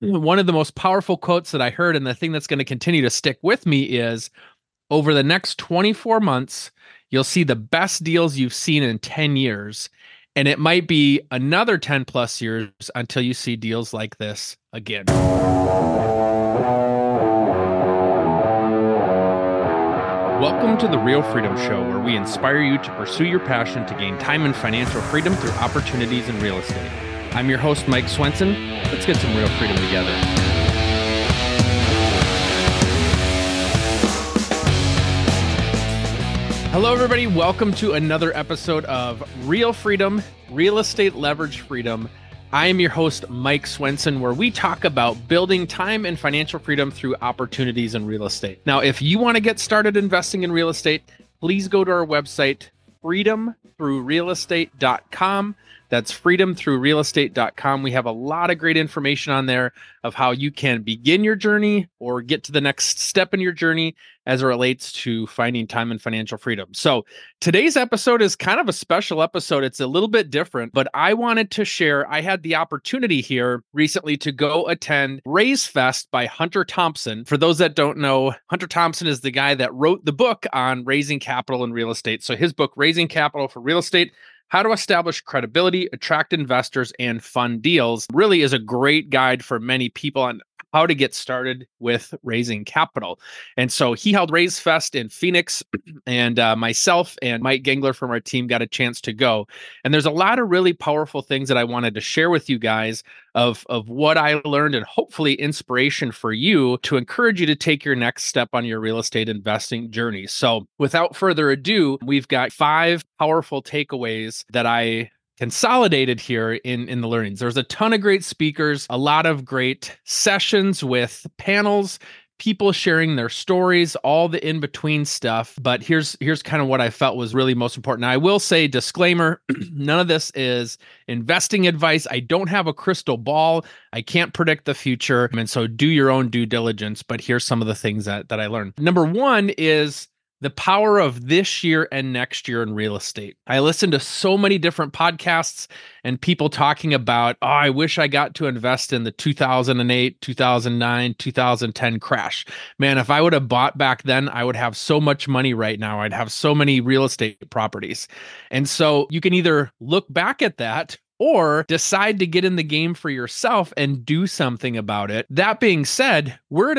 One of the most powerful quotes that I heard, and the thing that's going to continue to stick with me is over the next 24 months, you'll see the best deals you've seen in 10 years. And it might be another 10 plus years until you see deals like this again. Welcome to the Real Freedom Show, where we inspire you to pursue your passion to gain time and financial freedom through opportunities in real estate. I'm your host, Mike Swenson. Let's get some real freedom together. Hello, everybody. Welcome to another episode of Real Freedom, Real Estate Leverage Freedom. I am your host, Mike Swenson, where we talk about building time and financial freedom through opportunities in real estate. Now, if you want to get started investing in real estate, please go to our website, freedomthroughrealestate.com. That's freedomthroughrealestate.com. We have a lot of great information on there of how you can begin your journey or get to the next step in your journey as it relates to finding time and financial freedom. So today's episode is kind of a special episode. It's a little bit different, but I wanted to share, I had the opportunity here recently to go attend Raise Fest by Hunter Thompson. For those that don't know, Hunter Thompson is the guy that wrote the book on raising capital in real estate. So his book, Raising Capital for Real Estate: How to Establish Credibility, Attract Investors, and Fund Deals, really is a great guide for many people on how to get started with raising capital. And so he held Raise Fest in Phoenix, and myself and Mike Gengler from our team got a chance to go. And there's a lot of really powerful things that I wanted to share with you guys of what I learned, and hopefully inspiration for you to encourage you to take your next step on your real estate investing journey. So without further ado, we've got 5 powerful takeaways that I consolidated here in the learnings. There's a ton of great speakers, a lot of great sessions with panels, people sharing their stories, all the in-between stuff. But here's kind of what I felt was really most important. Now, I will say, disclaimer, none of this is investing advice. I don't have a crystal ball. I can't predict the future. And so do your own due diligence. But here's some of the things that I learned. Number 1 is the power of this year and next year in real estate. I listened to so many different podcasts and people talking about, oh, I wish I got to invest in the 2008, 2009, 2010 crash. Man, if I would have bought back then, I would have so much money right now. I'd have so many real estate properties. And so you can either look back at that or decide to get in the game for yourself and do something about it. That being said, we're at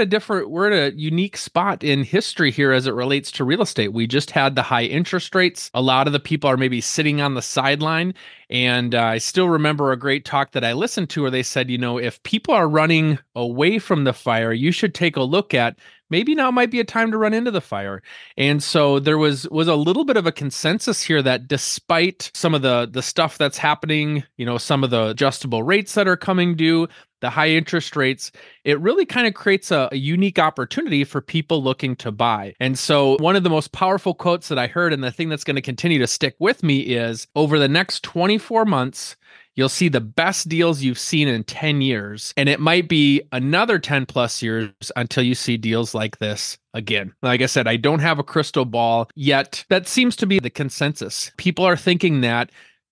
a unique spot in history here as it relates to real estate. We just had the high interest rates. A lot of the people are maybe sitting on the sideline. And I still remember a great talk that I listened to where they said, if people are running away from the fire, you should take a look at maybe now might be a time to run into the fire. And so there was a little bit of a consensus here that despite some of the stuff that's happening, some of the adjustable rates that are coming due, the high interest rates, it really kind of creates a unique opportunity for people looking to buy. And so one of the most powerful quotes that I heard, and the thing that's going to continue to stick with me, is over the next 24 months, you'll see the best deals you've seen in 10 years. And it might be another 10 plus years until you see deals like this again. Like I said, I don't have a crystal ball yet. That seems to be the consensus. People are thinking that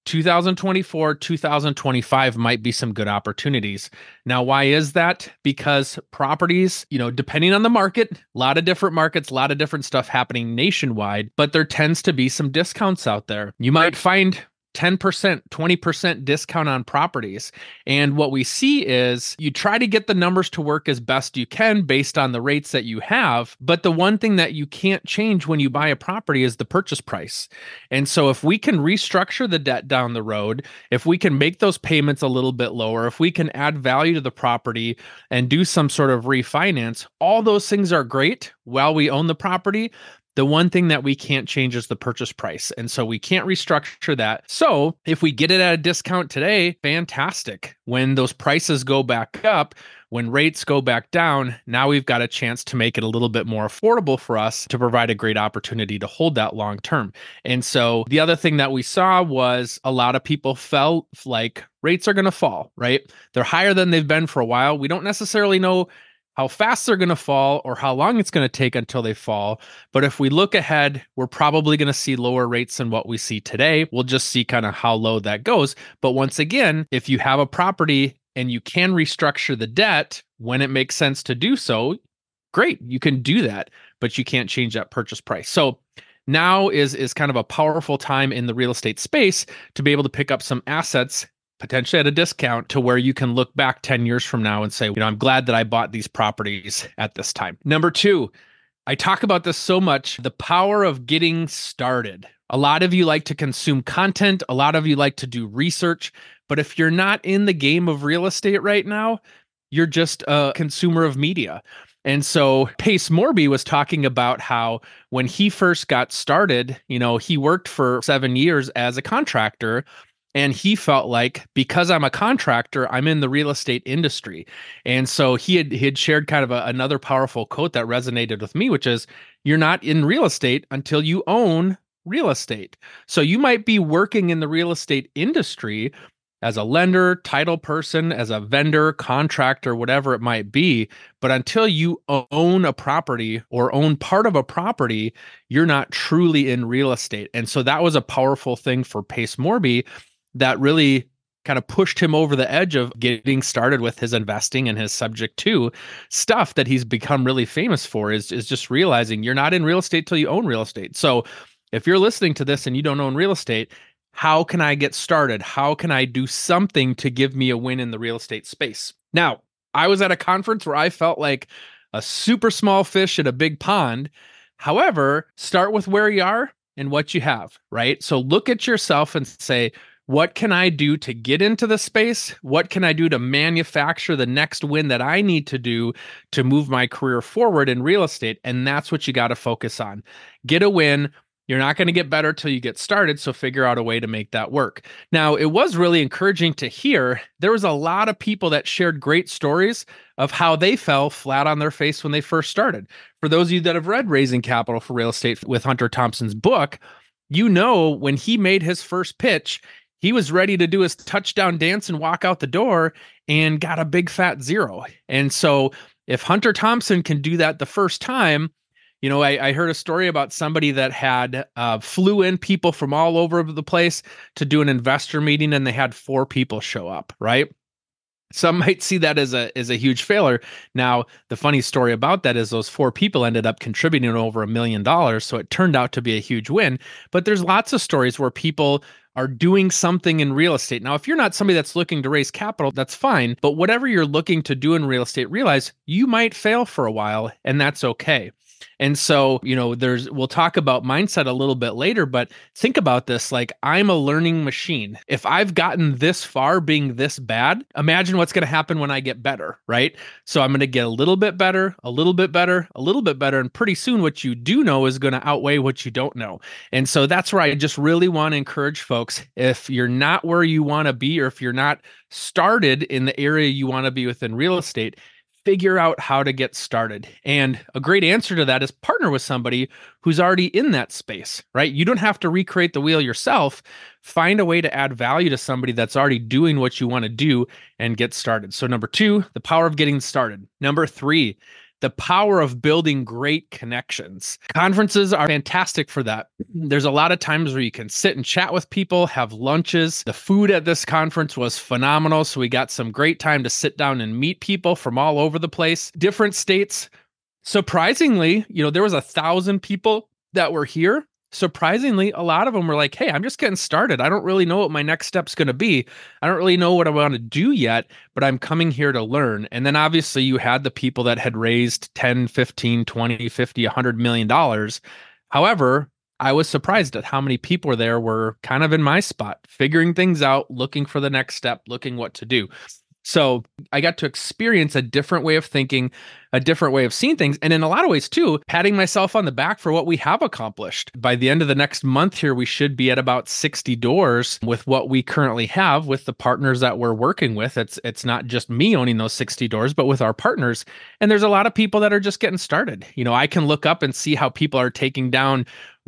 2024, 2025 might be some good opportunities. Now, why is that? Because properties, depending on the market, a lot of different markets, a lot of different stuff happening nationwide, but there tends to be some discounts out there. You might find 10%, 20% discount on properties. And what we see is you try to get the numbers to work as best you can based on the rates that you have. But the one thing that you can't change when you buy a property is the purchase price. And so if we can restructure the debt down the road, if we can make those payments a little bit lower, if we can add value to the property and do some sort of refinance, all those things are great while we own the property. The one thing that we can't change is the purchase price. And so we can't restructure that. So if we get it at a discount today, fantastic. When those prices go back up, when rates go back down, now we've got a chance to make it a little bit more affordable for us to provide a great opportunity to hold that long term. And so the other thing that we saw was a lot of people felt like rates are going to fall, right? They're higher than they've been for a while. We don't necessarily know how fast they're going to fall or how long it's going to take until they fall. But if we look ahead, we're probably going to see lower rates than what we see today. We'll just see kind of how low that goes. But once again, if you have a property and you can restructure the debt when it makes sense to do so, great, you can do that, but you can't change that purchase price. So now is kind of a powerful time in the real estate space to be able to pick up some assets potentially at a discount to where you can look back 10 years from now and say, I'm glad that I bought these properties at this time. Number two, I talk about this so much, the power of getting started. A lot of you like to consume content. A lot of you like to do research. But if you're not in the game of real estate right now, you're just a consumer of media. And so Pace Morby was talking about how when he first got started, he worked for 7 years as a contractor. And he felt like, because I'm a contractor, I'm in the real estate industry. And so he had shared kind of another powerful quote that resonated with me, which is, you're not in real estate until you own real estate. So you might be working in the real estate industry as a lender, title person, as a vendor, contractor, whatever it might be. But until you own a property or own part of a property, you're not truly in real estate. And so that was a powerful thing for Pace Morby that really kind of pushed him over the edge of getting started with his investing and his subject to stuff that he's become really famous for is just realizing you're not in real estate till you own real estate. So if you're listening to this and you don't own real estate, how can I get started? How can I do something to give me a win in the real estate space? Now, I was at a conference where I felt like a super small fish in a big pond. However, start with where you are and what you have, right? So look at yourself and say, what can I do to get into the space? What can I do to manufacture the next win that I need to do to move my career forward in real estate? And that's what you got to focus on. Get a win. You're not going to get better till you get started, so figure out a way to make that work. Now, it was really encouraging to hear there was a lot of people that shared great stories of how they fell flat on their face when they first started. For those of you that have read Raising Capital for Real Estate with Hunter Thompson's book, when he made his first pitch, he was ready to do his touchdown dance and walk out the door and got a big fat zero. And so if Hunter Thompson can do that the first time, I heard a story about somebody that had flew in people from all over the place to do an investor meeting, and they had 4 people show up, right? Some might see that as a huge failure. Now, the funny story about that is those 4 people ended up contributing over $1 million, so it turned out to be a huge win. But there's lots of stories where people are doing something in real estate. Now, if you're not somebody that's looking to raise capital, that's fine. But whatever you're looking to do in real estate, realize you might fail for a while, and that's okay. And so, we'll talk about mindset a little bit later, but think about this, like, I'm a learning machine. If I've gotten this far being this bad, imagine what's going to happen when I get better, right? So I'm going to get a little bit better, a little bit better, a little bit better. And pretty soon what you do know is going to outweigh what you don't know. And so that's where I just really want to encourage folks, if you're not where you want to be, or if you're not started in the area you want to be within real estate, figure out how to get started. And a great answer to that is partner with somebody who's already in that space, right? You don't have to recreate the wheel yourself. Find a way to add value to somebody that's already doing what you want to do and get started. So number 2, the power of getting started. Number 3, the power of building great connections. Conferences are fantastic for that. There's a lot of times where you can sit and chat with people, have lunches. The food at this conference was phenomenal. So we got some great time to sit down and meet people from all over the place, different states. Surprisingly, there was 1,000 people that were here. Surprisingly, a lot of them were like, hey, I'm just getting started. I don't really know what my next step's going to be. I don't really know what I want to do yet, but I'm coming here to learn. And then obviously you had the people that had raised 10, 15, 20, 50, $100 million. However, I was surprised at how many people there were kind of in my spot, figuring things out, looking for the next step, looking what to do. So I got to experience a different way of thinking, a different way of seeing things. And in a lot of ways too, patting myself on the back for what we have accomplished. By the end of the next month here, we should be at about 60 doors with what we currently have with the partners that we're working with. It's not just me owning those 60 doors, but with our partners. And there's a lot of people that are just getting started. I can look up and see how people are taking down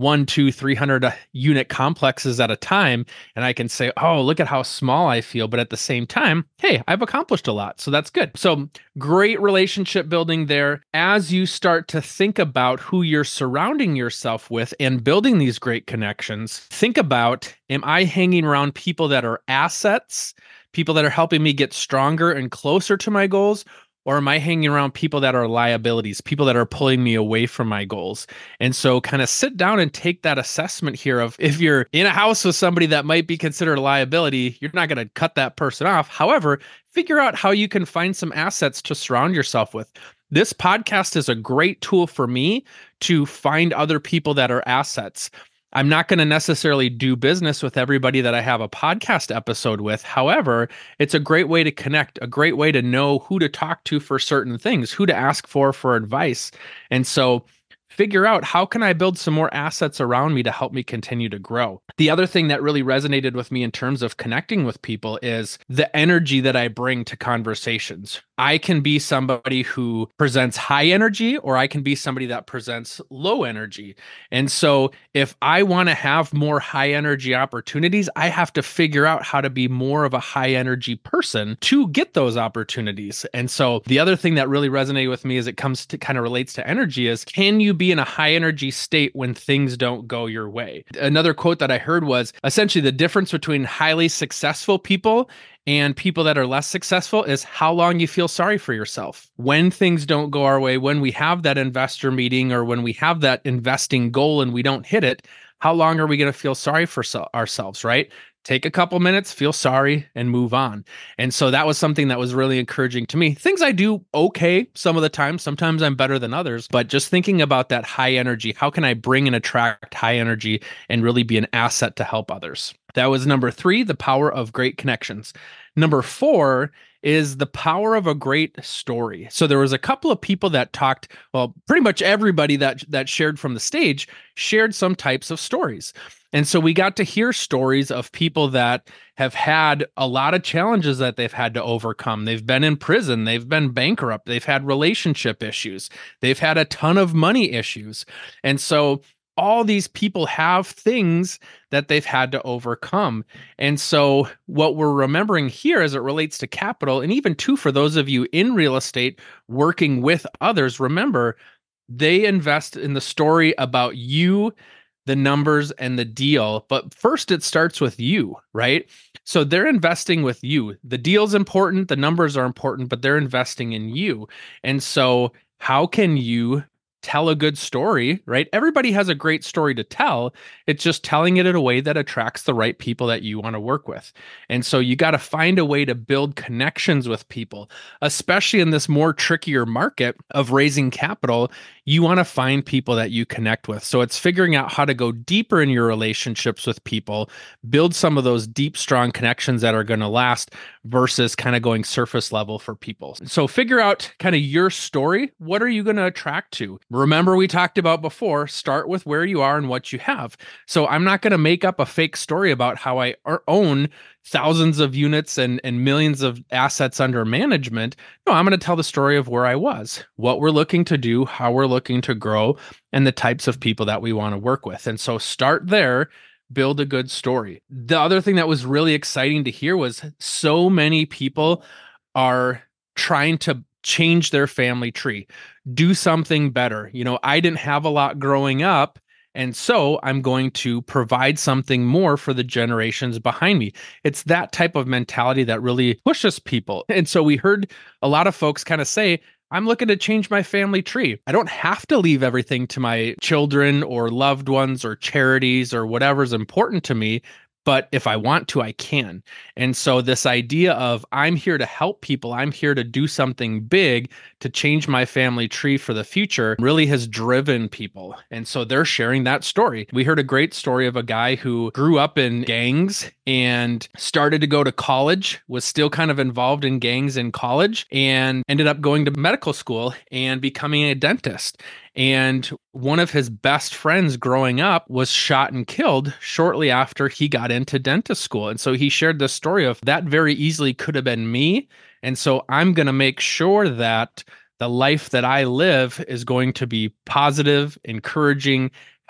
1, 2, 300 unit complexes at a time. And I can say, oh, look at how small I feel. But at the same time, hey, I've accomplished a lot. So that's good. So great relationship building there. As you start to think about who you're surrounding yourself with and building these great connections, think about, am I hanging around people that are assets, people that are helping me get stronger and closer to my goals? Or am I hanging around people that are liabilities, people that are pulling me away from my goals? And so kind of sit down and take that assessment here of, if you're in a house with somebody that might be considered a liability, you're not going to cut that person off. However, figure out how you can find some assets to surround yourself with. This podcast is a great tool for me to find other people that are assets. I'm not going to necessarily do business with everybody that I have a podcast episode with. However, it's a great way to connect, a great way to know who to talk to for certain things, who to ask for advice. And so figure out, how can I build some more assets around me to help me continue to grow? The other thing that really resonated with me in terms of connecting with people is the energy that I bring to conversations. I can be somebody who presents high energy, or I can be somebody that presents low energy. And so if I want to have more high energy opportunities, I have to figure out how to be more of a high energy person to get those opportunities. And so the other thing that really resonated with me as it comes to kind of relates to energy is, can you be in a high energy state when things don't go your way? Another quote that I heard was essentially, the difference between highly successful people and people that are less successful is how long you feel sorry for yourself. When things don't go our way, when we have that investor meeting or when we have that investing goal and we don't hit it, how long are we going to feel sorry for ourselves, right? Take a couple minutes, feel sorry, and move on. And so that was something that was really encouraging to me. Things I do okay some of the time. Sometimes I'm better than others, but just thinking about that high energy, how can I bring and attract high energy and really be an asset to help others? That was number 3, the power of great connections. Number 4 is the power of a great story. So there was a couple of people that talked, well, pretty much everybody that shared from the stage shared some types of stories. And so we got to hear stories of people that have had a lot of challenges that they've had to overcome. They've been in prison, they've been bankrupt, they've had relationship issues, they've had a ton of money issues. And so all these people have things that they've had to overcome. And so what we're remembering here as it relates to capital, and even too, for those of you in real estate working with others, remember, they invest in the story about you, the numbers, and the deal. But first, it starts with you, right? So they're investing with you. The deal's important, the numbers are important, but they're investing in you. And so how can you tell a good story, right? Everybody has a great story to tell. It's just telling it in a way that attracts the right people that you want to work with. And so you got to find a way to build connections with people, especially in this more trickier market of raising capital. You want to find people that you connect with. So it's figuring out how to go deeper in your relationships with people, build some of those deep, strong connections that are going to last versus kind of going surface level for people. So figure out kind of your story. What are you going to attract to? Remember, we talked about before, start with where you are and what you have. So I'm not going to make up a fake story about how I own thousands of units and millions of assets under management. No, I'm going to tell the story of where I was, what we're looking to do, how we're looking to grow, and the types of people that we want to work with. And so start there, build a good story. The other thing that was really exciting to hear was so many people are trying to change their family tree, do something better. You know, I didn't have a lot growing up, and so I'm going to provide something more for the generations behind me. It's that type of mentality that really pushes people. And so we heard a lot of folks kind of say, I'm looking to change my family tree. I don't have to leave everything to my children or loved ones or charities or whatever's important to me. But if I want to, I can. And so this idea of, I'm here to help people, I'm here to do something big to change my family tree for the future, really has driven people. And so they're sharing that story. We heard a great story of a guy who grew up in gangs and started to go to college, was still kind of involved in gangs in college, and ended up going to medical school and becoming a dentist. And one of his best friends growing up was shot and killed shortly after he got into dentist school. And so he shared this story of, that very easily could have been me. And so I'm going to make sure that the life that I live is going to be positive, encouraging,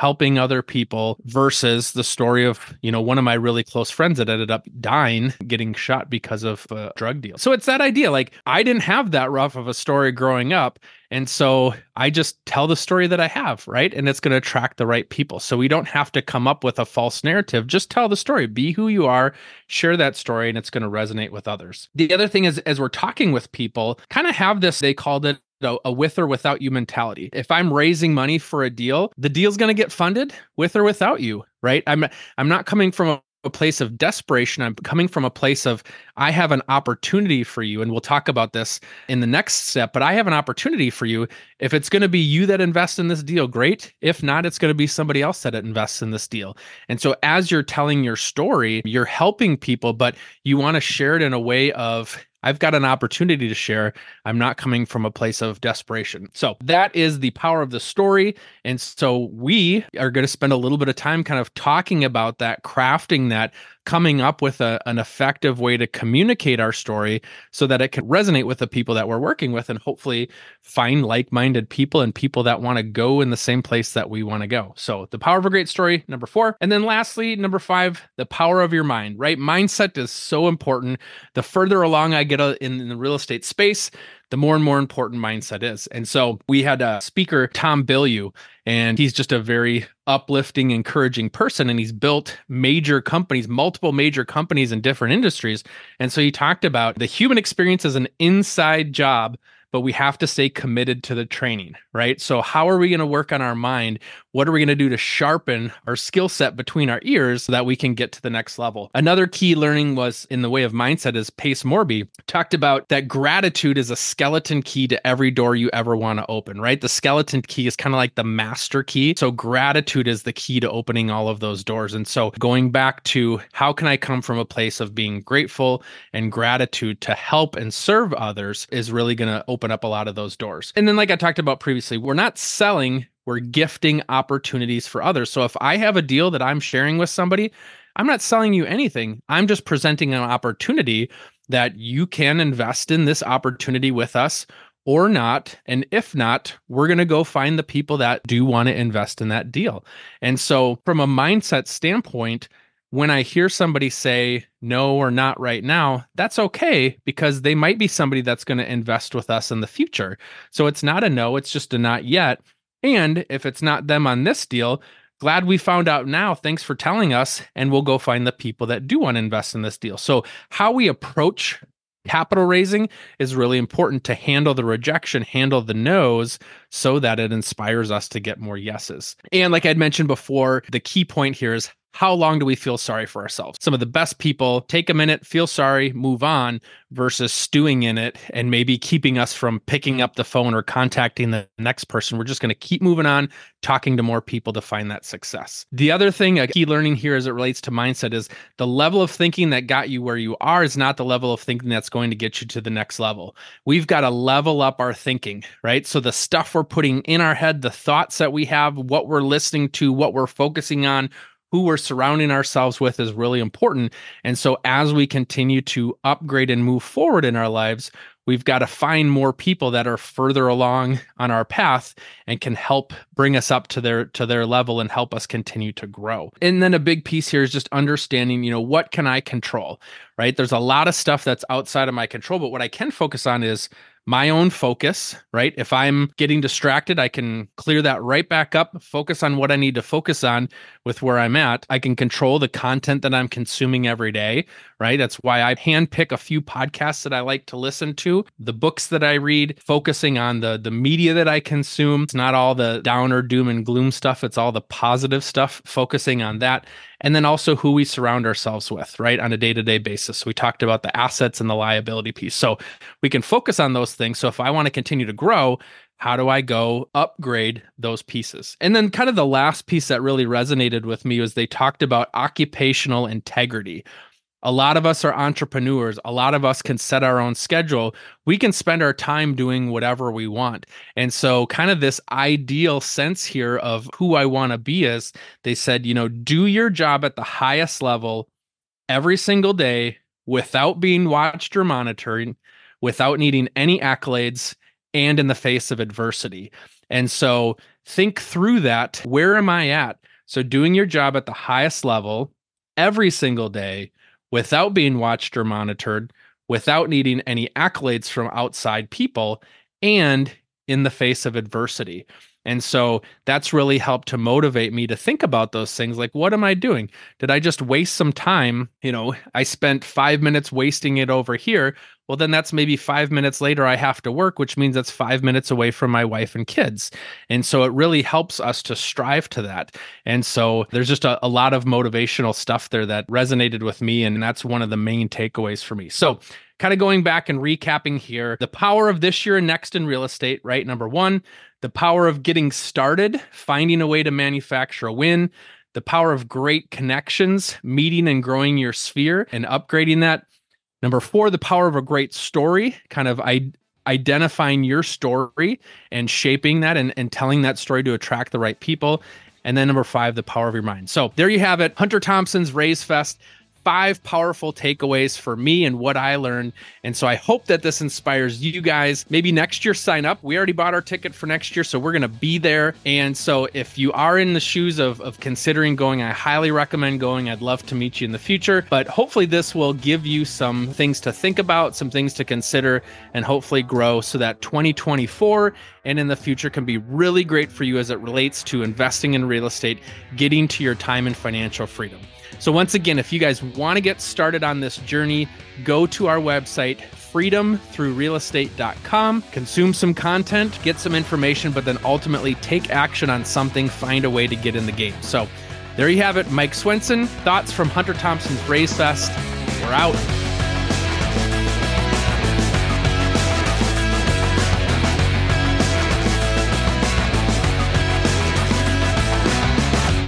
helping other people versus the story of, one of my really close friends that ended up dying, getting shot because of a drug deal. So it's that idea. Like, I didn't have that rough of a story growing up. And so I just tell the story that I have, right? And it's going to attract the right people. So we don't have to come up with a false narrative. Just tell the story, be who you are, share that story, and it's going to resonate with others. The other thing is, as we're talking with people, kind of have this, they called it a with or without you mentality. If I'm raising money for a deal, the deal's going to get funded with or without you, right? I'm not coming from a place of desperation. I'm coming from a place of, I have an opportunity for you. And we'll talk about this in the next step, but I have an opportunity for you. If it's going to be you that invests in this deal, great. If not, it's going to be somebody else that invests in this deal. And so as you're telling your story, you're helping people, but you want to share it in a way of, I've got an opportunity to share. I'm not coming from a place of desperation. So that is the power of the story. And so we are going to spend a little bit of time kind of talking about that, crafting that, coming up with an effective way to communicate our story so that it can resonate with the people that we're working with and hopefully find like-minded people and people that want to go in the same place that we want to go. So the power of a great story, number 4. And then lastly, number 5, the power of your mind, right? Mindset is so important. The further along I get in the real estate space, the more and more important mindset is. And so we had a speaker, Tom Bilyeu, and he's just a very uplifting, encouraging person. And he's built major companies, multiple major companies in different industries. And so he talked about the human experience as an inside job, but we have to stay committed to the training, right? So how are we going to work on our mind? What are we going to do to sharpen our skill set between our ears so that we can get to the next level? Another key learning was in the way of mindset is Pace Morby talked about that gratitude is a skeleton key to every door you ever want to open, right? The skeleton key is kind of like the master key. So gratitude is the key to opening all of those doors. And so going back to how can I come from a place of being grateful and gratitude to help and serve others is really going to open up a lot of those doors. And then like I talked about previously, we're not selling, we're gifting opportunities for others. So if I have a deal that I'm sharing with somebody, I'm not selling you anything. I'm just presenting an opportunity that you can invest in this opportunity with us or not. And if not, we're going to go find the people that do want to invest in that deal. And so from a mindset standpoint, when I hear somebody say no or not right now, that's okay because they might be somebody that's going to invest with us in the future. So it's not a no, it's just a not yet. And if it's not them on this deal, glad we found out now. Thanks for telling us. And we'll go find the people that do want to invest in this deal. So how we approach capital raising is really important to handle the rejection, handle the no's so that it inspires us to get more yeses. And like I'd mentioned before, the key point here is how long do we feel sorry for ourselves? Some of the best people take a minute, feel sorry, move on versus stewing in it and maybe keeping us from picking up the phone or contacting the next person. We're just going to keep moving on, talking to more people to find that success. The other thing, a key learning here as it relates to mindset is the level of thinking that got you where you are is not the level of thinking that's going to get you to the next level. We've got to level up our thinking, right? So the stuff we're putting in our head, the thoughts that we have, what we're listening to, what we're focusing on, who we're surrounding ourselves with is really important. And so as we continue to upgrade and move forward in our lives, we've got to find more people that are further along on our path and can help bring us up to their level and help us continue to grow. And then a big piece here is just understanding, what can I control, right? There's a lot of stuff that's outside of my control, but what I can focus on is my own focus, right? If I'm getting distracted, I can clear that right back up, focus on what I need to focus on with where I'm at. I can control the content that I'm consuming every day, right? That's why I handpick a few podcasts that I like to listen to, the books that I read, focusing on the media that I consume. It's not all the downer, doom and gloom stuff. It's all the positive stuff, focusing on that. And then also who we surround ourselves with, right? On a day-to-day basis. So we talked about the assets and the liability piece. So we can focus on those things. So if I want to continue to grow, how do I go upgrade those pieces? And then kind of the last piece that really resonated with me was they talked about occupational integrity. A lot of us are entrepreneurs. A lot of us can set our own schedule. We can spend our time doing whatever we want. And so kind of this ideal sense here of who I want to be is they said, do your job at the highest level every single day without being watched or monitored, without needing any accolades, and in the face of adversity. And so think through that. Where am I at? So doing your job at the highest level every single day without being watched or monitored, without needing any accolades from outside people, and in the face of adversity. And so that's really helped to motivate me to think about those things. Like, what am I doing? Did I just waste some time? I spent 5 minutes wasting it over here. Well, then that's maybe 5 minutes later I have to work, which means that's 5 minutes away from my wife and kids. And so it really helps us to strive to that. And so there's just a lot of motivational stuff there that resonated with me. And that's one of the main takeaways for me. So kind of going back and recapping here, the power of this year and next in real estate, right? Number one, the power of getting started, finding a way to manufacture a win, the power of great connections, meeting and growing your sphere and upgrading that. Number four, the power of a great story, kind of identifying your story and shaping that and telling that story to attract the right people. And then number five, the power of your mind. So there you have it, Hunter Thompson's Raise Fest. 5 powerful takeaways for me and what I learned. And so I hope that this inspires you guys. Maybe next year, sign up. We already bought our ticket for next year, so we're going to be there. And so if you are in the shoes of considering going, I highly recommend going. I'd love to meet you in the future. But hopefully this will give you some things to think about, some things to consider, and hopefully grow so that 2024 and in the future can be really great for you as it relates to investing in real estate, getting to your time and financial freedom. So once again, if you guys want to get started on this journey, go to our website, freedomthroughrealestate.com, consume some content, get some information, but then ultimately take action on something, find a way to get in the game. So there you have it. Mike Swenson, thoughts from Hunter Thompson's Raise Fest. We're out.